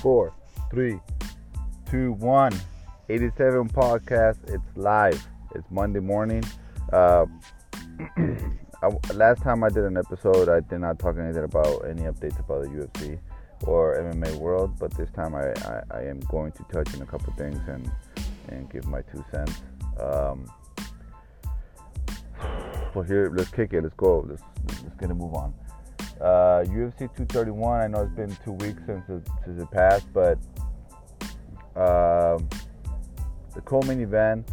4, 3, 2, 1. 87 podcast. It's live. It's Monday morning. Last time I did an episode, I did not talk anything about any updates about the UFC or MMA world, but this time I am going to touch on a couple things and give my 2 cents. Well, here, let's kick it. Let's go. Let's get a move on. UFC 231. I know it's been 2 weeks since it passed, but the co-main event,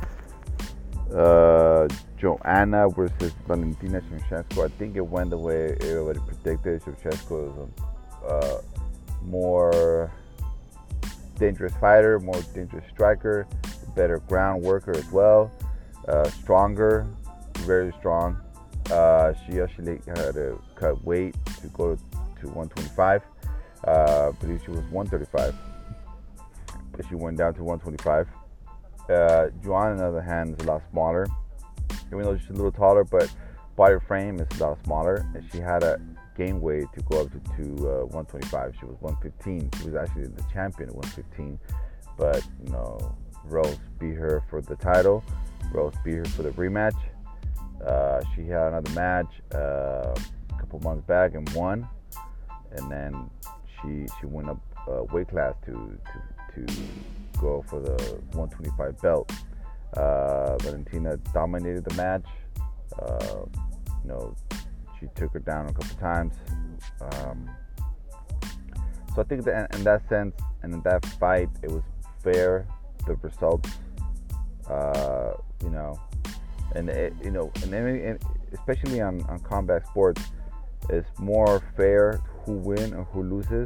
Joanna versus Valentina Shevchenko. I think it went the way everybody predicted. Shevchenko is a more dangerous fighter, more dangerous striker, better ground worker as well, stronger, very strong. She actually had to cut weight to go to 125. I believe she was 135, but she went down to 125. Joanna, on the other hand, is a lot smaller. Even though she's a little taller, but body frame is a lot smaller, and she had to gain weight to go up to 125. She was 115. She was actually the champion at 115, but Rose beat her for the title. Rose beat her for the rematch. She had another match a couple months back and won, and then she went up weight class to go for the 125 belt. Valentina dominated the match. She took her down a couple times. So I think that in that sense and in that fight, it was fair. The results, and especially on combat sports, it's more fair who wins or who loses.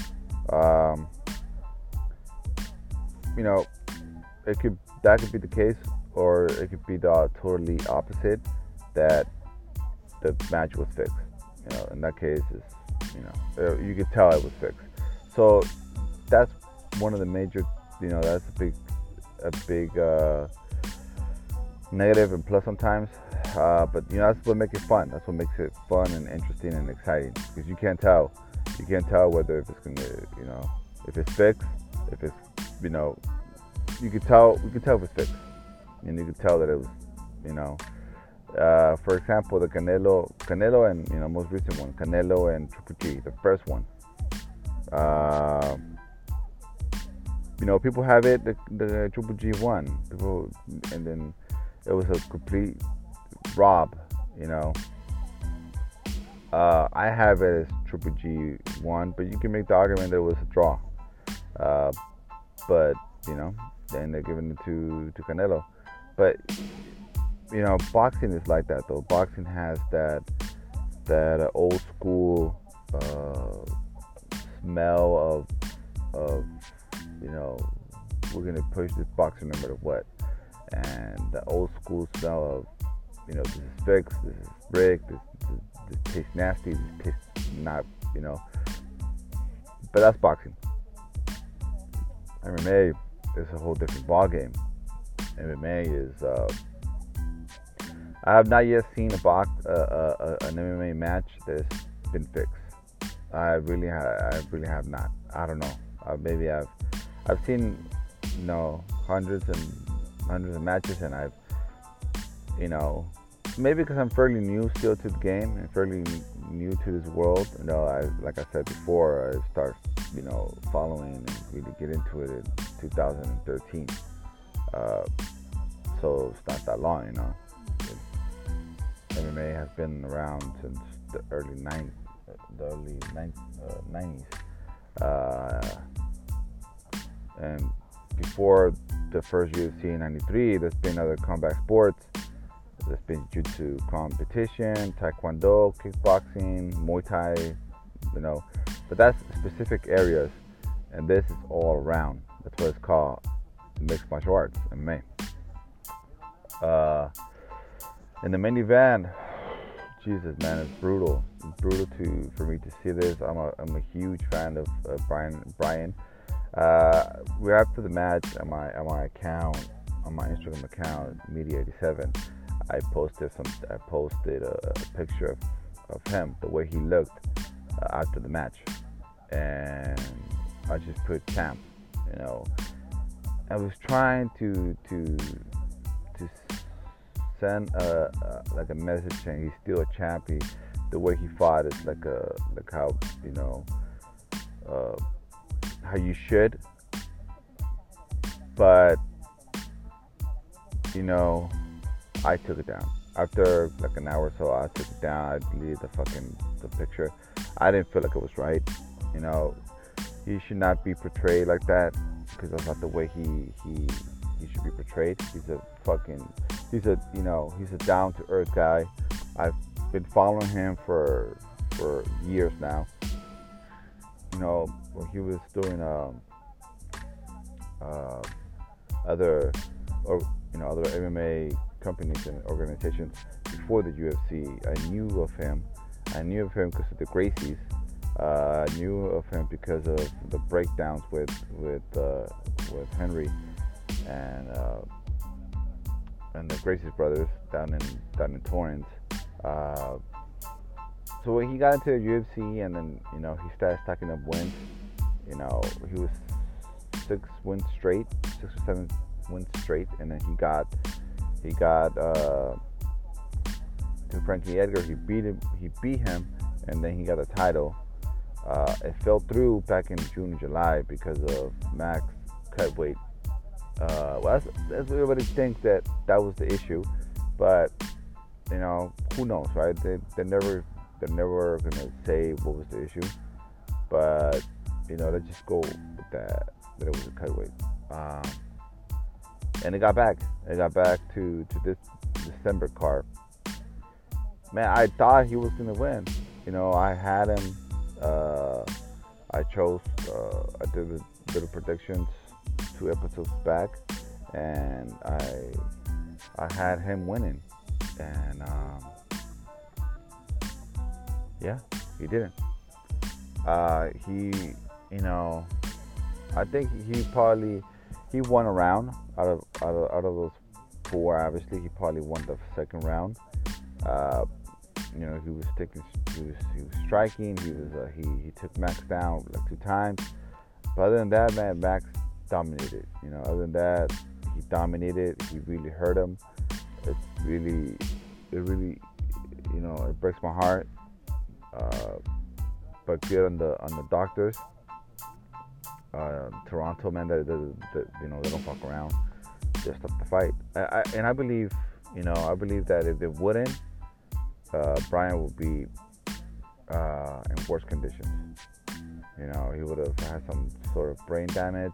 That could be the case, or it could be the totally opposite, that the match was fixed. In that case, you could tell it was fixed. So that's one of the major, that's a big negative and plus sometimes. But that's what makes it fun. That's what makes it fun and interesting and exciting, because you can't tell whether if it's gonna, if it's fixed, if it's, you could tell if it's fixed, and you could tell that it was, for example, the Canelo and most recent one, Canelo and Triple G, the first one. People have it the Triple G won, and then it was a complete rob. I have it as Triple G won, but you can make the argument that it was a draw. But then they're giving it to Canelo. But boxing is like that though. Boxing has that old school smell of we're gonna push this boxer no matter what, and the old school smell of this is fixed, this is rigged, this tastes nasty, this tastes not, but that's boxing. MMA is a whole different ball game. MMA is I have not yet seen an MMA match that has been fixed. I really have not. I don't know. Maybe I've seen hundreds of matches, and I've maybe because I'm fairly new still to the game and fairly new to this world. Like I said before, I start following and really get into it in 2013. So it's not that long, MMA has been around since the early 90s. And before the first UFC in 93, there's been other combat sports. There's been jiu-jitsu competition, taekwondo, kickboxing, Muay Thai, but that's specific areas, and this is all around. That's what it's called, mixed martial arts, MMA. In the main event, Jesus, man, it's brutal. It's brutal for me to see this. I'm a huge fan of Brian. We're after the match on my account, on my Instagram account, Media87. I posted a picture of him, the way he looked after the match, and I just put champ. You know, I was trying to send like a message saying he's still a champ. The way he fought is like how how you should. But I took it down after like an hour or so. I took it down. I deleted the picture. I didn't feel like it was right. He should not be portrayed like that because that's not the way he should be portrayed. He's a down to earth guy. I've been following him for years now. When he was doing other MMA companies and organizations before the UFC, I knew of him. I knew of him because of the Gracies. I knew of him because of the breakdowns with Henry and the Gracies brothers down in Torrance. So when he got into the UFC and then he started stacking up wins. He was 6 or 7 wins straight, and then he got to Frankie Edgar. He beat him, and then he got a title. It fell through back in June and July because of Max cut weight. That's everybody thinks that was the issue, but who knows, right? They're never gonna say what was the issue, but let's just go with that it was a cut weight. And it got back to this December card. Man, I thought he was gonna win. I had him. I chose. I did the little predictions 2 episodes back, and I had him winning, and yeah, he didn't. I think he won a round out of those 4. Obviously, he probably won the second round. He was striking. He took Max down like 2 times. But other than that, man, Max dominated. Other than that, he dominated. He really hurt him. It really, it breaks my heart. But good on the doctors. Toronto, man, they don't fuck around. They stop the fight. I believe that if they wouldn't, Brian would be in worse conditions. He would have had some sort of brain damage.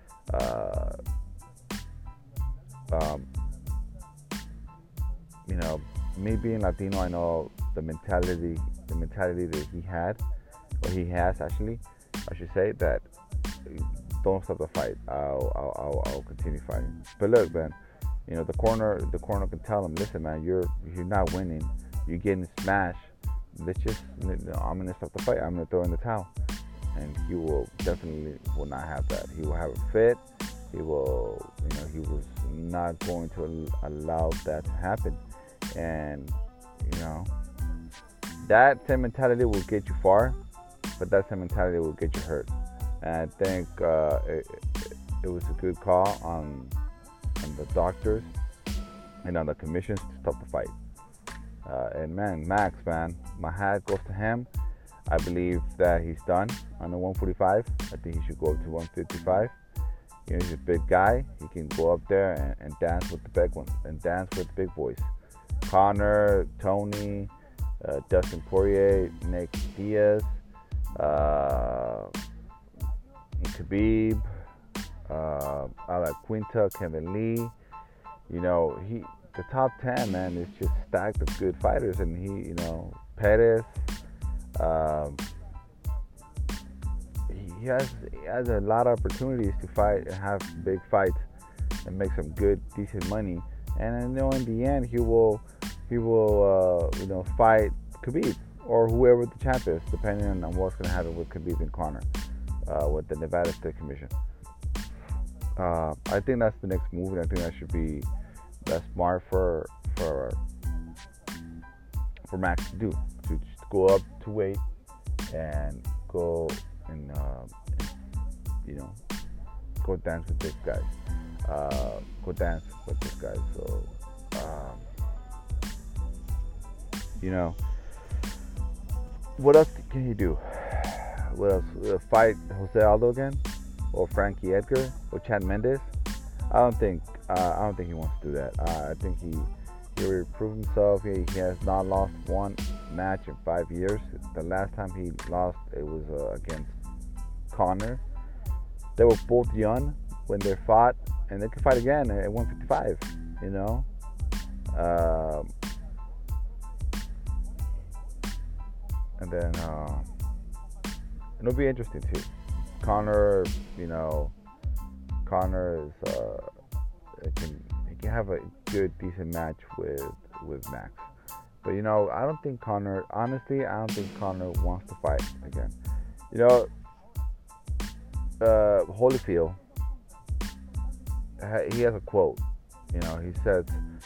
Me being Latino, I know the mentality that he had, or he has actually, I should say, that don't stop the fight. I'll continue fighting. But look, man, the corner can tell him, listen, man, you're not winning. You're getting smashed. I'm gonna stop the fight. I'm gonna throw in the towel. And he will definitely not have that. He will have a fit. He will, he was not going to allow that to happen. And that same mentality will get you far, but that same mentality will get you hurt. And I think it was a good call on the doctors and on the commissions to stop the fight. And man, Max, man, my hat goes to him. I believe that he's done on the 145. I think he should go up to 155. He's a big guy. He can go up there and dance with the big ones and dance with the big boys. Conor, Tony, Dustin Poirier, Nick Diaz, Khabib, Ala Quinta, Kevin Lee. The top 10, man, is just stacked of good fighters, and Perez. He has a lot of opportunities to fight and have big fights and make some good, decent money. And I know in the end he will fight Khabib or whoever the champ is, depending on what's going to happen with Khabib and Conor with the Nevada State Commission. I think that's the next move, and I think that's smart for Max to do, to just go up to weight and go and you know, go dance with this guy. Go dance with this guy. So, you know, what else can he do? What else? Fight Jose Aldo again, or Frankie Edgar, or Chad Mendes? I don't think he wants to do that. I think he already proved himself. He has not lost one match in 5 years. The last time he lost, it was against Conor. They were both young when they fought, and they could fight again at 155. You know. And then it'll be interesting too. Conor, you know, Conor is he can have a good, decent match with Max. But you know, I don't think Conor. Honestly, I don't think Conor wants to fight again. You know, Holyfield, he has a quote. You know, he says,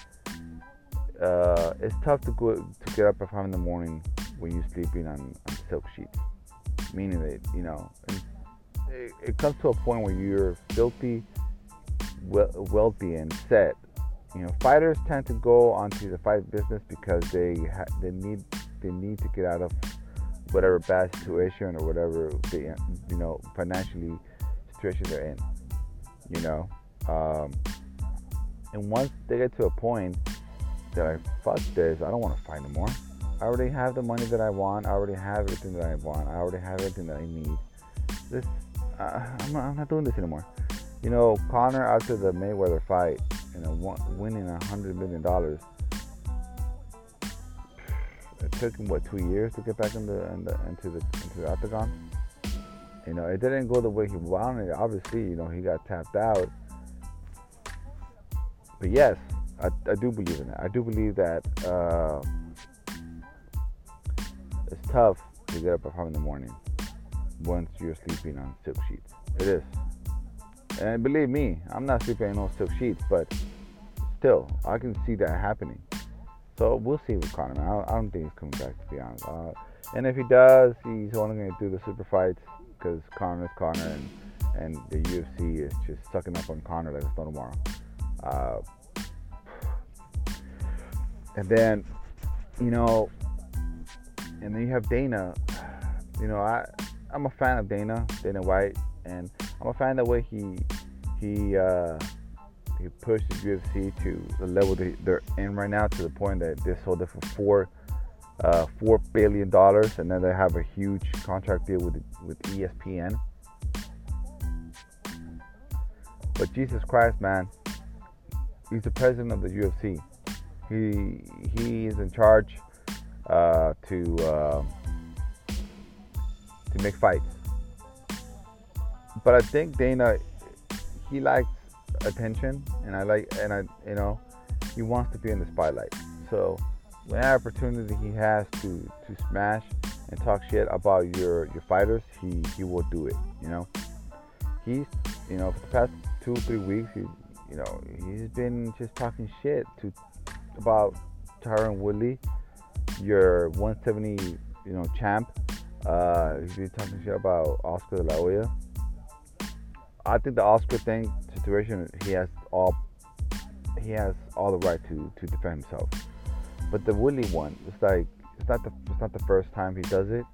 "It's tough to get up at 5 in the morning when you're sleeping on silk sheets." Meaning that, you know, it comes to a point where you're filthy, wealthy, and set. You know, fighters tend to go onto the fight business because they need to get out of whatever bad situation or whatever financially situation they're in. You know, and once they get to a point that fuck this, I don't want to fight anymore. I already have the money that I want. I already have everything that I want. I already have everything that I need. I'm not doing this anymore. You know, Conor, after the Mayweather fight, you know, winning $100 million, it took him 2 years to get back into the octagon. You know, it didn't go the way he wanted. Obviously, you know, he got tapped out. But yes, I do believe in that. I do believe that it's tough to get up at 5 in the morning once you're sleeping on silk sheets. It is. And believe me, I'm not sleeping on no silk sheets, but still, I can see that happening. So we'll see with Conor, man. I don't think he's coming back, to be honest. And if he does, he's only going to do the super fights because Conor is Conor, and the UFC is just sucking up on Conor like it's no tomorrow. And then, you know, and then you have Dana. You know, I'm a fan of Dana White, and I'm a fan of the way he pushed the UFC to the level they're in right now, to the point that they sold it for $4 billion, and then they have a huge contract deal with ESPN. But Jesus Christ, man, he's the president of the UFC. He is in charge to make fights. But I think Dana, he likes attention, and you know, he wants to be in the spotlight. So whenever opportunity he has to smash and talk shit about your fighters, he will do it. You know, he's, you know, for the past 2-3 weeks, he's been just talking shit about Tyron Woodley, your 170, you know, champ. He's been talking shit about Oscar De La Hoya. I think the Oscar situation, he has all the right to defend himself. But the Woodley one, it's not the first time he does it.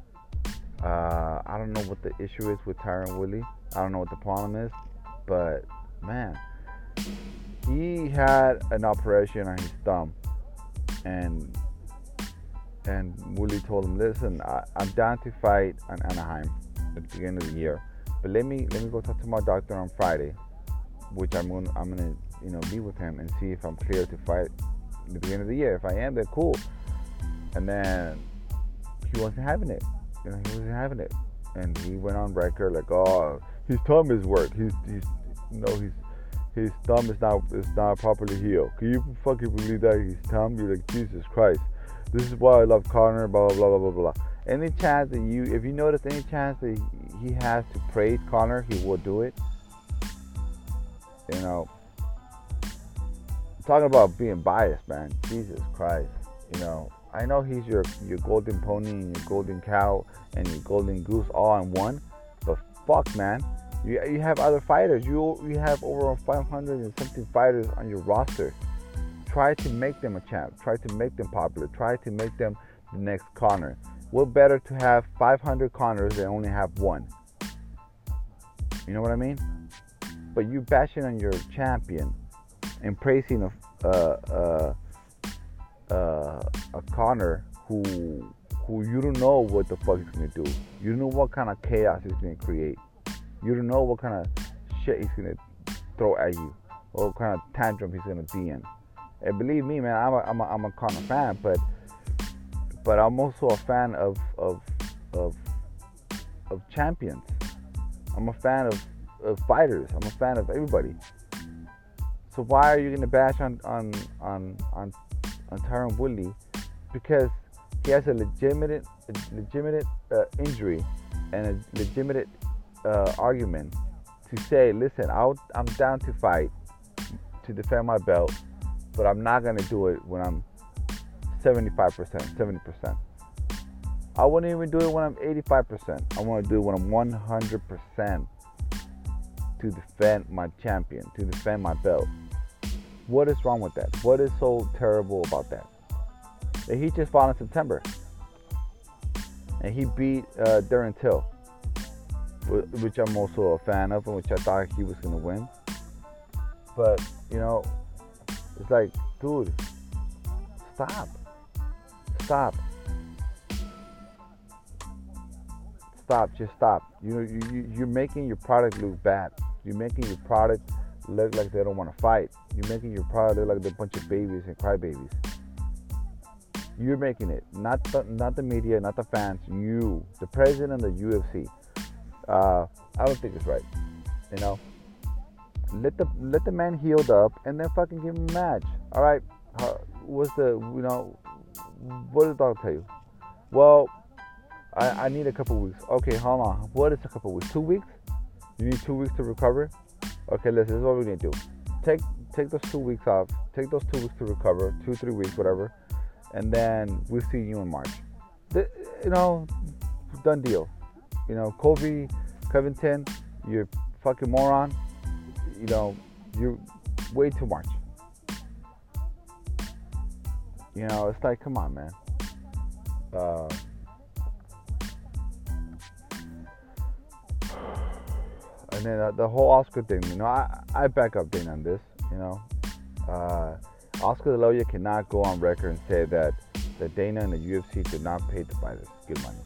I don't know what the issue is with Tyron Woodley. I don't know what the problem is, but man, he had an operation on his thumb, and Woodley told him, "Listen, I'm down to fight on Anaheim at the beginning of the year, but let me go talk to my doctor on Friday, which I'm gonna meet with him and see if I'm clear to fight at the beginning of the year. If I am, then cool." And then he wasn't having it. He wasn't having it, and he went on record like, "Oh, his thumb is worked. His thumb is not properly healed. Can you fucking believe that? His thumb?" You're like, Jesus Christ. This is why I love Conor, blah, blah, blah, blah, blah, blah. Any chance that if you notice any chance that he has to praise Conor, he will do it. You know, talking about being biased, man. Jesus Christ. You know, I know he's your golden pony and your golden cow and your golden goose all in one, but fuck, man. You have other fighters. You have over 500 and something fighters on your roster. Try to make them a champ. Try to make them popular. Try to make them the next Conor. What better to have 500 Conors than only have one? You know what I mean? But you bashing on your champion and praising a Conor who you don't know what the fuck he's gonna do. You don't know what kind of chaos he's gonna create. You don't know what kind of shit he's gonna throw at you, or what kind of tantrum he's gonna be in. And believe me, man, I'm a Conor fan, but I'm also a fan of champions. I'm a fan of fighters. I'm a fan of everybody. So why are you gonna bash on Tyron Woodley? Because he has a legitimate injury and a legitimate argument to say, listen, I'm down to fight to defend my belt, but I'm not gonna do it when I'm 75%, 70%. I wouldn't even do it when I'm 85%. I want to do it when I'm 100% to defend my champion, to defend my belt. What is wrong with that? What is so terrible about that? And he just fought in September, and he beat Darren Till, which I'm also a fan of, and which I thought he was gonna win. But you know, it's like, dude, stop. Just stop. You're making your product look bad. You're making your product look like they don't want to fight. You're making your product look like they're a bunch of babies and crybabies. You're making it, not the media, not the fans. You, the president of the UFC. I don't think it's right. You know, let the man healed up and then fucking give him a match. All right. What did the doctor tell you? Well, I need a couple weeks. Okay, hold on. What is a couple weeks? 2 weeks? You need 2 weeks to recover? Okay, listen, this is what we're gonna do. Take those 2 weeks off. Take those 2 weeks to recover. 2-3 weeks, whatever. And then we'll see you in March. Done deal. Kobe Covington, you're fucking moron. You wait till March. It's like, come on, man. And then the whole Oscar thing, I back up Dana on this. Oscar De La Hoya cannot go on record and say that Dana and the UFC did not pay the fighters good money.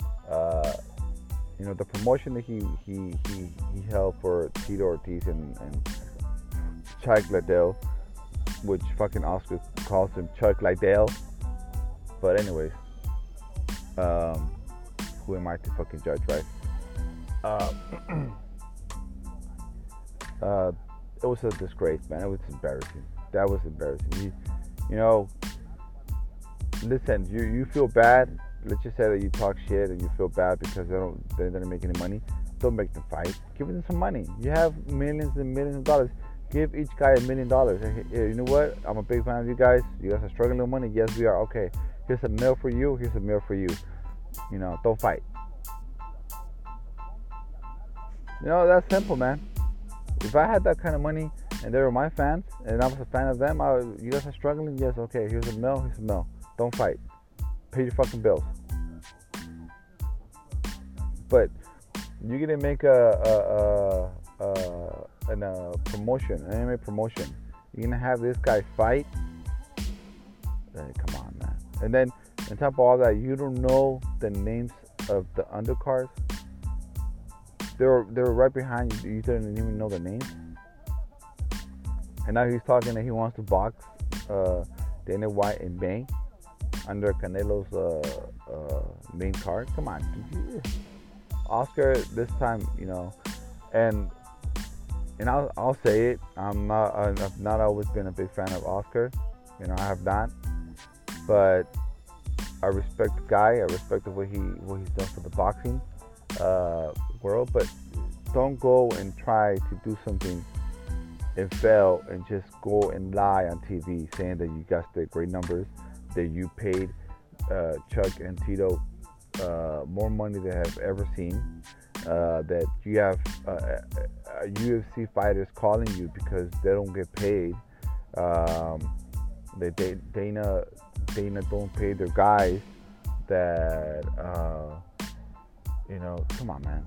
The promotion that he held for Tito Ortiz and Chuck Liddell, which fucking Oscar calls him Chuck Liddell. But anyways, who am I to fucking judge, right? It was a disgrace, man. It was embarrassing. That was embarrassing. Listen, you feel bad. Let's just say that you talk shit and you feel bad because they didn't make any money. Don't make them fight. Give them some money. You have millions and millions of dollars. Give each guy $1 million. Hey, you know what? I'm a big fan of you guys. You guys are struggling with money. Yes, we are. Okay. Here's a meal for you. Here's a meal for you. Don't fight. That's simple, man. If I had that kind of money and they were my fans and I was a fan of them, you guys are struggling? Yes, okay. Here's a meal. Here's a meal. Don't fight. Pay your fucking bills. But you're gonna make a promotion, an MMA promotion. You're gonna have this guy fight. Come on, man. And then on top of all that, you don't know the names of the undercards. They were right behind you. You didn't even know the names. And now he's talking that he wants to box Dana White in May under Canelo's main card. Come on, Oscar. This time, and I'll say it. I've not always been a big fan of Oscar. I have not. But I respect the guy. I respect what he's done for the boxing world. But don't go and try to do something and fail and just go and lie on TV saying that you got the great numbers, that you paid Chuck and Tito more money than they have ever seen, that you have UFC fighters calling you because they don't get paid. Dana don't pay their guys. That come on, man.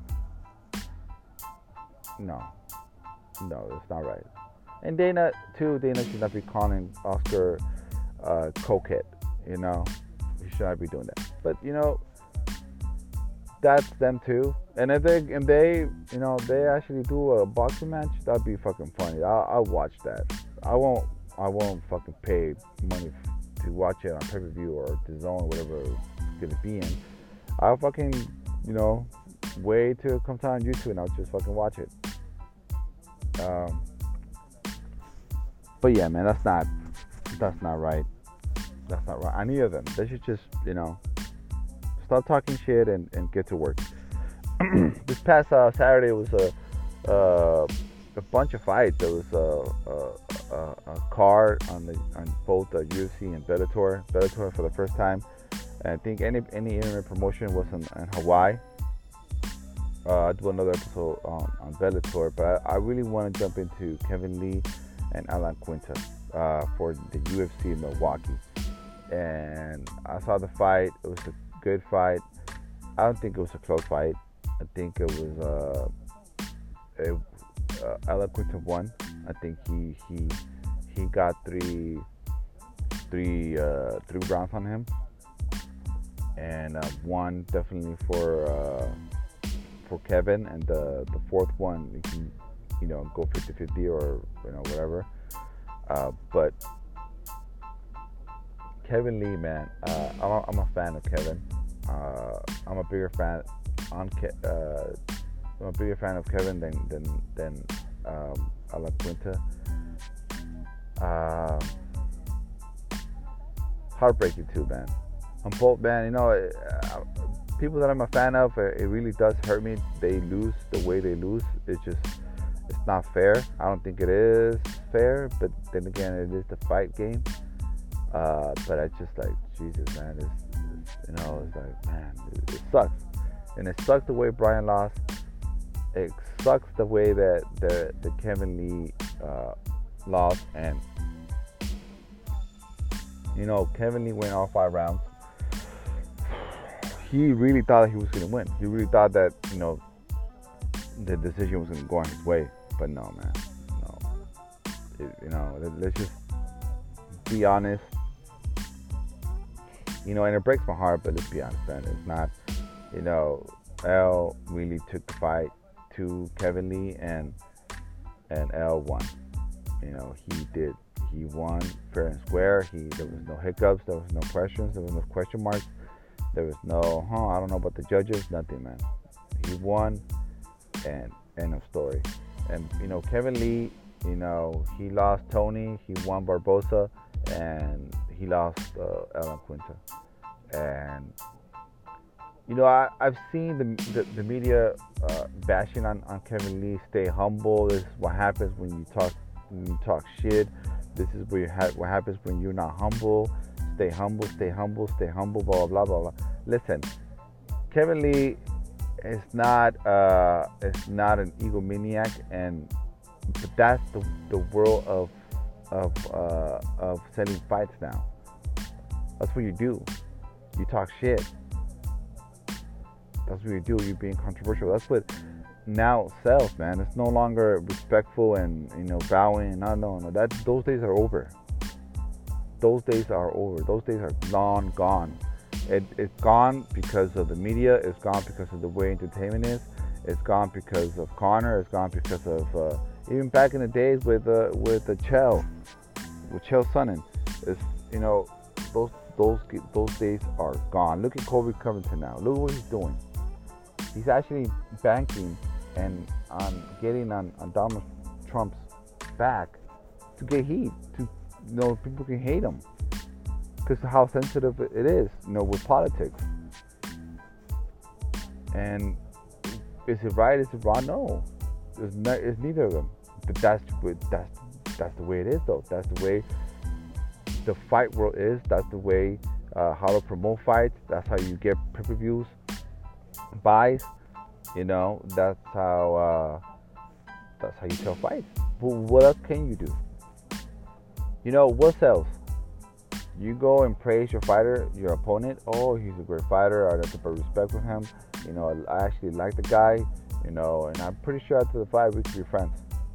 No, it's not right. And Dana should not be calling Oscar cokehead. He should not be doing that. But that's them too. And if they actually do a boxing match, that'd be fucking funny. I'll watch that. I won't fucking pay money to watch it on pay-per-view or DAZN or whatever it's gonna be in. I'll fucking wait till it comes out on YouTube and I'll just fucking watch it. But yeah, man, that's not right. That's not right. Any of them. They should just stop talking shit and get to work. This past Saturday was a bunch of fights. There was a card on both the UFC and Bellator. Bellator for the first time. And I think any internet promotion was in Hawaii. I'll do another episode on Bellator, but I really want to jump into Kevin Lee and Alan Quinta for the UFC in Milwaukee. And I saw the fight. It was a good fight. I don't think it was a close fight. I think it was Alan Quinta won. I think he got three rounds on him, and one definitely for Kevin, and the fourth one you can go 50-50 or whatever. But Kevin Lee, man, I'm a fan of Kevin. I'm a bigger fan I'm a bigger fan of Kevin than Alan Quinta. Heartbreaking too, man. On both, man. People that I'm a fan of, it really does hurt me. They lose the way they lose. It's not fair. I don't think it is fair, but then again, it is the fight game. But I just like, Jesus, man. It's like, man, it sucks. And it sucks the way Brian lost. It sucks the way that the Kevin Lee lost. And Kevin Lee went all 5 rounds. He really thought he was going to win. He really thought that the decision was going to go on his way. But no, man, no. Let's just be honest. And it breaks my heart, but let's be honest, man. It's not. L really took the fight to Kevin Lee, and L won. He did. He won fair and square. There was no hiccups. There was no questions. There was no question marks. There was no, I don't know about the judges. Nothing, man. He won, and end of story. And Kevin Lee, he lost Tony. He won Barbosa, and he lost Alan Quinta. And I've seen the media bashing on Kevin Lee. Stay humble. This is what happens when you talk shit. This is what happens when you're not humble. Stay humble. Stay humble. Stay humble. Blah blah blah blah. Listen, Kevin Lee is not an egomaniac, but that's the world of selling fights now. That's what you do. You talk shit. That's what you do. You're being controversial. That's what now sells, man. It's no longer respectful and bowing. No. Those days are over. Those days are over. Those days are long gone. It's gone because of the media. It's gone because of the way entertainment is. It's gone because of Conor. It's gone because of even back in the days with Chael Sonnen. It's those days are gone. Look at Colby Covington now. Look at what he's doing. He's actually banking and on getting on Donald Trump's back to get heat. People can hate him because of how sensitive it is, with politics. And is it right? Is it wrong? No, it's neither of them. But that's the way it is, though. That's the way the fight world is. That's the way how to promote fights. That's how you get pay-per-views, buys. That's how you sell fights. But what else can you do? What sells? You go and praise your fighter, your opponent. Oh, he's a great fighter. I have to put respect for him. I actually like the guy. And I'm pretty sure after the fight we could be friends.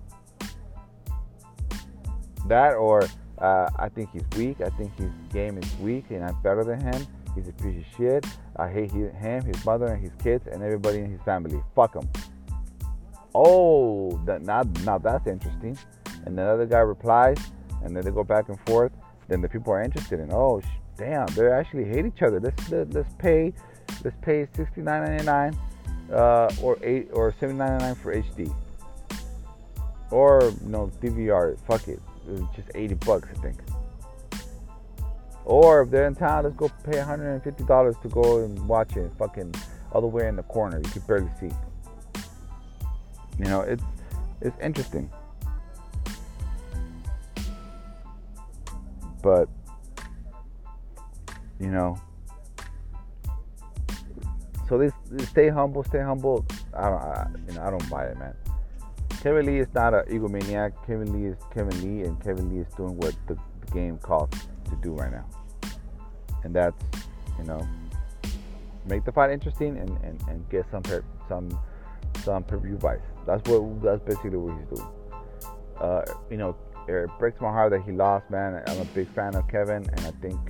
That or I think he's weak. I think his game is weak, and I'm better than him. He's a piece of shit. I hate him, his mother, and his kids, and everybody in his family. Fuck him. Oh, now that's interesting. And the other guy replies, and then they go back and forth. Then the people are interested in. Oh, damn! They actually hate each other. Let's pay $69.99 or $79.99 for HD, or DVR. Fuck it. It was just $80, I think. Or if they're in town, let's go pay $150 to go and watch it. Fucking all the way in the corner, you can barely see. It's interesting. But so they stay humble. I don't buy it, man. Kevin Lee is not an egomaniac. Kevin Lee is Kevin Lee, and Kevin Lee is doing what the game calls to do right now, and that's make the fight interesting and get some pay-per-view buys. That's basically what he's doing. It breaks my heart that he lost, man. I'm a big fan of Kevin, and I think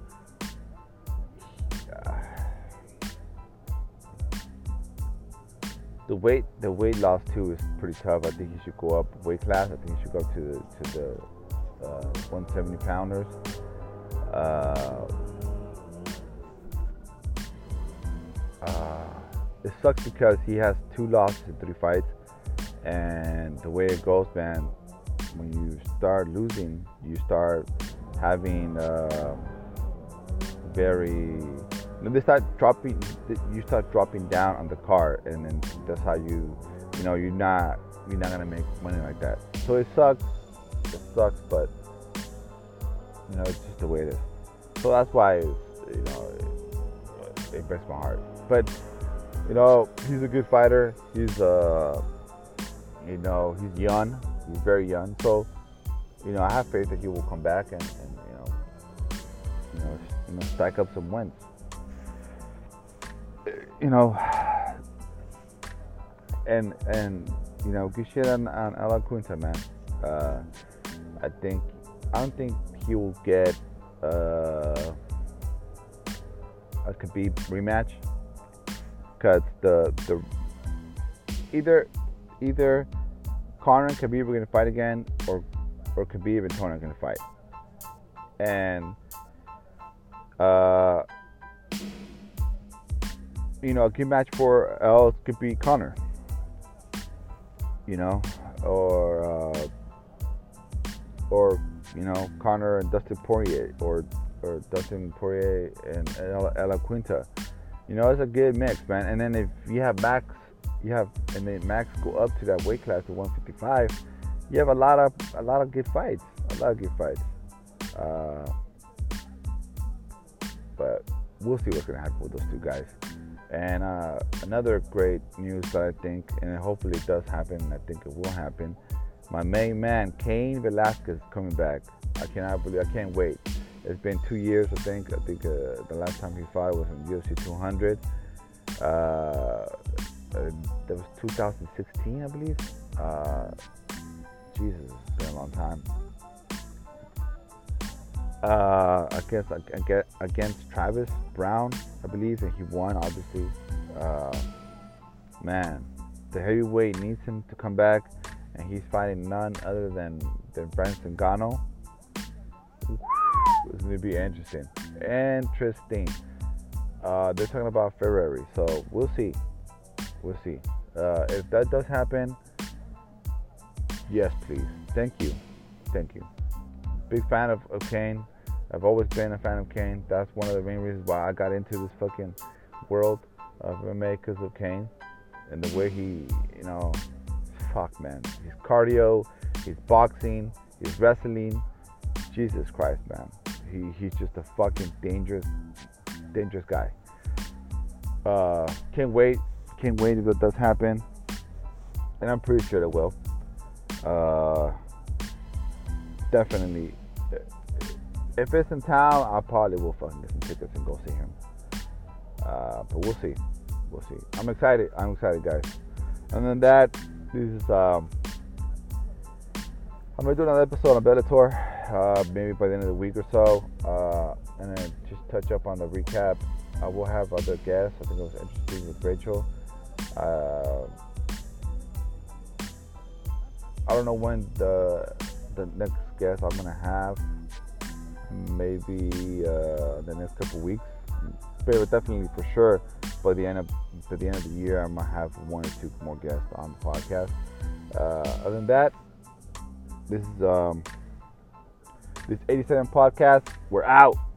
the weight loss too is pretty tough. I think he should go up weight class. I think he should go to the 170 pounders. It sucks because he has 2 losses in 3 fights, and the way it goes, man, when you start losing, you start having they start dropping. You start dropping down on the card, and then that's how you're not gonna make money like that. So it sucks. But it's just the way it is. So that's why it breaks my heart. But he's a good fighter. He's he's young. He's very young. So I have faith that he will come back and stack up some wins. And good shit on A La Quinta, man. I don't think he will get a Khabib rematch, because the either Conor and Khabib are gonna fight again, or Khabib and Conor are gonna fight, and a good match for else could be Conor, or Conor and Dustin Poirier, or Dustin Poirier and A La Quinta. It's a good mix, man. And then if you have Max, and then Max go up to that weight class to 155, you have a lot of good fights. But we'll see what's gonna happen with those 2 guys. And another great news that I think, and hopefully it does happen, and I think it will happen, my main man, Cain Velasquez, coming back. I can't wait. It's been 2 years, I think. The last time he fought was in UFC 200. That was 2016, I believe. Jesus, it's been a long time. Against Travis Brown, I believe, and he won, obviously. Man, the heavyweight needs him to come back, and he's fighting none other than Branson Gano. It's going to be interesting. They're talking about February, so we'll see. If that does happen, yes, please. Thank you. Big fan of Cain. I've always been a fan of Cain. That's one of the main reasons why I got into this fucking world of MMA, because of Cain and the way he, fuck, man. His cardio, his boxing, his wrestling. Jesus Christ, man. He's just a fucking dangerous guy. Can't wait can't wait if it does happen, and I'm pretty sure it will. Definitely, if it's in town, I probably will fucking get some tickets and go see him. But we'll see. I'm excited, guys. And then this is I'm gonna do another episode on Bellator, maybe by the end of the week or so, and then just touch up on the recap. I will have other guests. I think it was interesting with Rachel. I don't know when the next guest I'm gonna have. Maybe the next couple weeks. But definitely for sure by the end of the year, I'm gonna have 1 or 2 more guests on the podcast. Other than that, this is this 87 podcast. We're out.